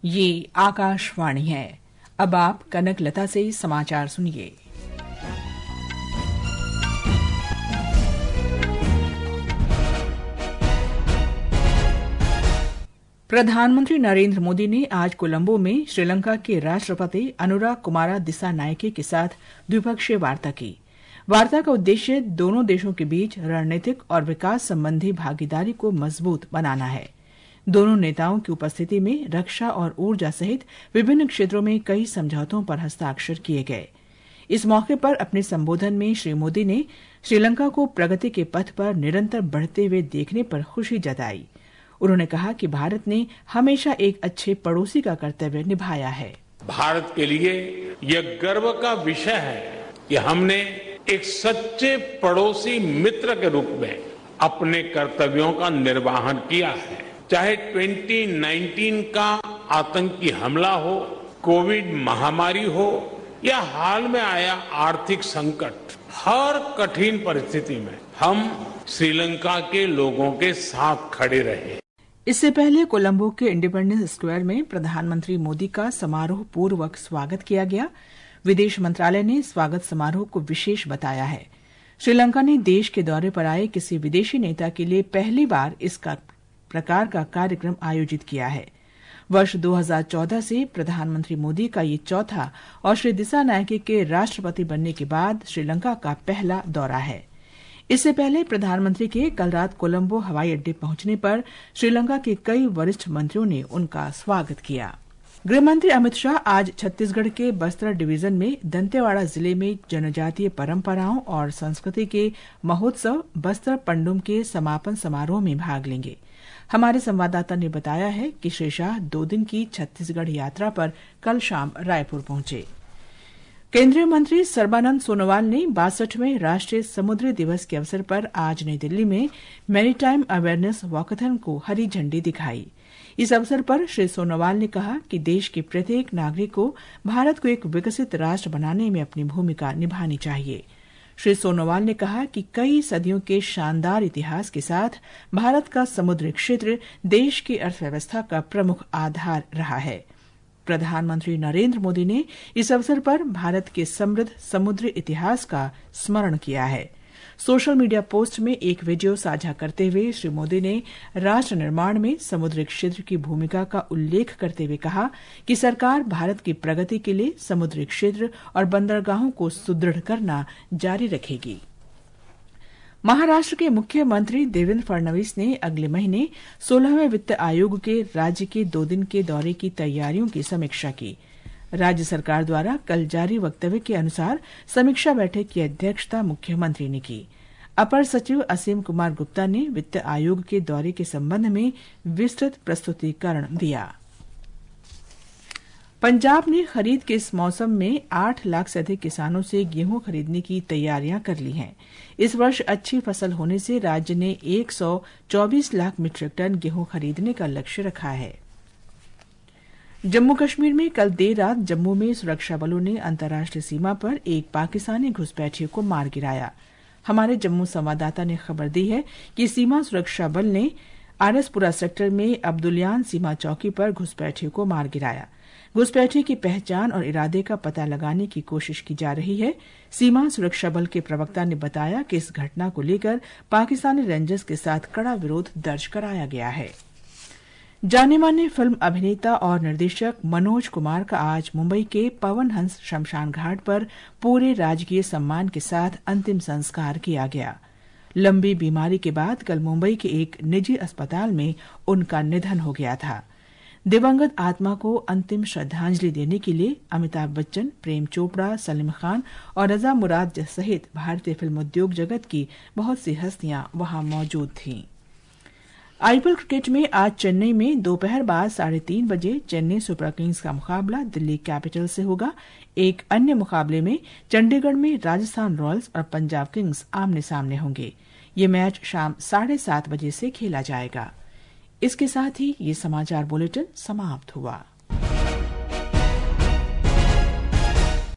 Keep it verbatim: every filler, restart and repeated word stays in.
ये आकाशवाणी है। अब आप कनक लता से समाचार सुनिए। प्रधानमंत्री नरेंद्र मोदी ने आज कोलंबो में श्रीलंका के राष्ट्रपति अनुराग कुमारा दिसानायके के साथ द्विपक्षीय वार्ता की। वार्ता का उद्देश्य दोनों देशों के बीच रणनीतिक और विकास संबंधी भागीदारी को मजबूत बनाना है। दोनों नेताओं की उपस्थिति में रक्षा और ऊर्जा सहित विभिन्न क्षेत्रों में कई समझौतों पर हस्ताक्षर किए गए। इस मौके पर अपने संबोधन में श्री मोदी ने श्रीलंका को प्रगति के पथ पर निरंतर बढ़ते हुए देखने पर खुशी जताई। उन्होंने कहा कि भारत ने हमेशा एक अच्छे पड़ोसी का कर्तव्य निभाया है। भारत के लिए यह गर्व का विषय है कि हमने एक सच्चे पड़ोसी मित्र के रूप में अपने कर्तव्यों का निर्वहन किया है। चाहे दो हज़ार उन्नीस का आतंकी हमला हो, कोविड महामारी हो या हाल में आया आर्थिक संकट, हर कठिन परिस्थिति में हम श्रीलंका के लोगों के साथ खड़े रहे। इससे पहले कोलंबो के इंडिपेंडेंस स्क्वायर में प्रधानमंत्री मोदी का समारोह पूर्वक स्वागत किया गया। विदेश मंत्रालय ने स्वागत समारोह को विशेष बताया है। श्रीलंका ने देश के दौरे पर आए किसी विदेशी नेता के लिए पहली बार इस प्रकार का कार्यक्रम आयोजित किया है। वर्ष दो हज़ार चौदह से प्रधानमंत्री मोदी का ये चौथा और श्री दिसानायके के राष्ट्रपति बनने के बाद श्रीलंका का पहला दौरा है। इससे पहले प्रधानमंत्री के कल रात कोलंबो हवाई अड्डे पहुंचने पर श्रीलंका के कई वरिष्ठ मंत्रियों ने उनका स्वागत किया। गृहमंत्री अमित शाह आज छत्तीसगढ़ के बस्तर डिवीजन में दंतेवाड़ा जिले में जनजातीय परंपराओं और संस्कृति के महोत्सव बस्तर पंडुम के समापन समारोह में भाग लेंगे। हमारे संवाददाता ने बताया है कि श्री शाह दो दिन की छत्तीसगढ़ यात्रा पर कल शाम रायपुर पहुंचे। केंद्रीय मंत्री सर्बानंद सोनोवाल ने बासठवें राष्ट्रीय समुद्री दिवस के अवसर पर आज नई दिल्ली में मैरीटाइम अवेयरनेस वॉकाथन को हरी झंडी दिखाई। इस अवसर पर श्री सोनोवाल ने कहा कि देश के प्रत्येक नागरिक को भारत को एक विकसित राष्ट्र बनाने में अपनी भूमिका निभानी चाहिए। श्री सोनोवाल ने कहा कि कई सदियों के शानदार इतिहास के साथ भारत का समुद्री क्षेत्र देश की अर्थव्यवस्था का प्रमुख आधार रहा है। प्रधानमंत्री नरेंद्र मोदी ने इस अवसर पर भारत के समृद्ध समुद्री इतिहास का स्मरण किया है। सोशल मीडिया पोस्ट में एक वीडियो साझा करते हुए श्री मोदी ने राष्ट्र निर्माण में समुद्री क्षेत्र की भूमिका का उल्लेख करते हुए कहा कि सरकार भारत की प्रगति के लिए समुद्री क्षेत्र और बंदरगाहों को सुदृढ़ करना जारी रखेगी। महाराष्ट्र के मुख्यमंत्री देवेंद्र फडणवीस ने अगले महीने सोलहवें वित्त आयोग के राज्य के दो दिन के दौरे की तैयारियों की समीक्षा की। राज्य सरकार द्वारा कल जारी वक्तव्य के अनुसार समीक्षा बैठक की अध्यक्षता मुख्यमंत्री ने की। अपर सचिव असीम कुमार गुप्ता ने वित्त आयोग के दौरे के संबंध में विस्तृत प्रस्तुतिकरण दिया। पंजाब ने खरीद के इस मौसम में आठ लाख से अधिक किसानों से गेहूं खरीदने की तैयारियां कर ली हैं। इस वर्ष अच्छी फसल होने से राज्य ने एक सौ चौबीस लाख मीट्रिक टन गेहूं खरीदने का लक्ष्य रखा है। जम्मू कश्मीर में कल देर रात जम्मू में सुरक्षा बलों ने अंतर्राष्ट्रीय सीमा पर एक पाकिस्तानी घुसपैठियों को मार गिराया। हमारे जम्मू संवाददाता ने खबर दी है कि सीमा सुरक्षा बल ने आरएसपुरा सेक्टर में अब्दुलियान सीमा चौकी पर घुसपैठियों को मार गिराया। घुसपैठियों की पहचान और इरादे का पता लगाने की कोशिश की जा रही है। सीमा सुरक्षा बल के प्रवक्ता ने बताया कि इस घटना को लेकर पाकिस्तानी रेंजर्स के साथ कड़ा विरोध दर्ज कराया गया है। जाने माने फिल्म अभिनेता और निर्देशक मनोज कुमार का आज मुंबई के पवन हंस शमशान घाट पर पूरे राजकीय सम्मान के साथ अंतिम संस्कार किया गया। लंबी बीमारी के बाद कल मुंबई के एक निजी अस्पताल में उनका निधन हो गया था। दिवंगत आत्मा को अंतिम श्रद्धांजलि देने के लिए अमिताभ बच्चन, प्रेम चोपड़ा, सलीम खान और रजा मुराद सहित भारतीय फिल्म उद्योग जगत की बहुत सी हस्तियां वहां मौजूद थीं। आईपीएल क्रिकेट में आज चेन्नई में दोपहर बाद साढ़े तीन बजे चेन्नई सुपर किंग्स का मुकाबला दिल्ली कैपिटल से होगा। एक अन्य मुकाबले में चंडीगढ़ में राजस्थान रॉयल्स और पंजाब किंग्स आमने सामने होंगे। ये मैच शाम साढ़े सात बजे से खेला जाएगा। इसके साथ ही ये समाचार बुलेटिन समाप्त हुआ।